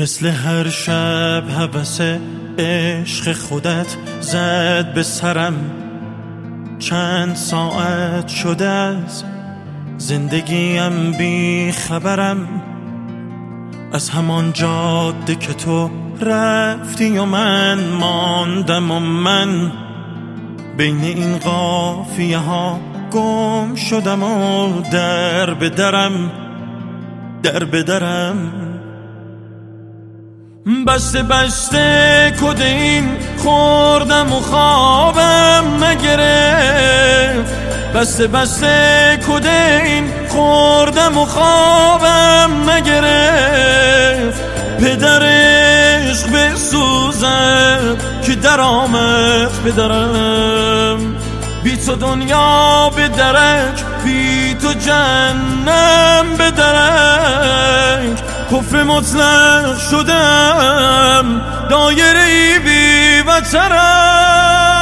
مثل هر شب هوس عشق خودت زد به سرم. چند ساعت شده از زندگیم بی خبرم، از همان جاده که تو رفتی و من ماندم و من بین این قافیه ها گم شدم و در به درم بسته کدین خوردم و خوابم نگرفت. بسته کدین خوردم و خوابم نگرفت. پدر عشق بسوزد که در آمد پدرم. بی تو دنیا به درک، بی تو جهنم به درک. کفر مطلق شدم، دایره بی بترم.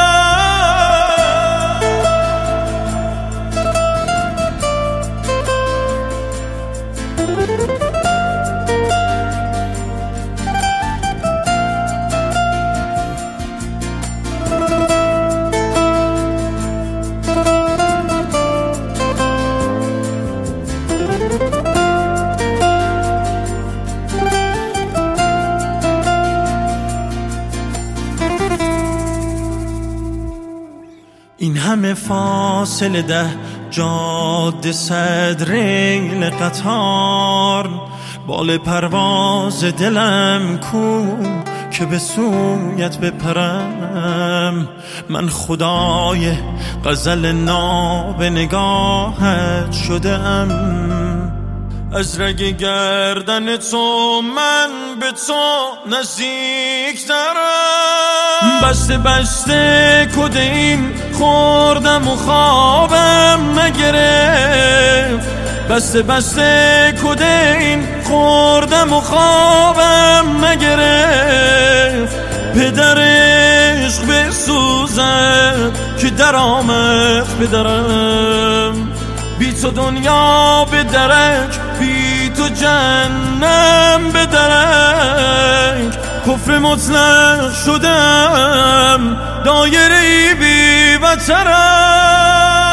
این همه فاصله 10 جاده 100 ریل قطار. بال پرواز دلم کو که به سویت بپرم. من خدای غزل ناب نگاهت شدم. از رگ گردن تو من به تو نزدیک ترم. بسته کدین خوردم و خوابم نگرفت. بسته کدین خوردم و خوابم نگرفت. پدر عشق بسوزد که در آمد پدرم. بی تو دنیا به درک، بی تو جهنم به درک. کفر مطلق شدم، دایره بی بترم.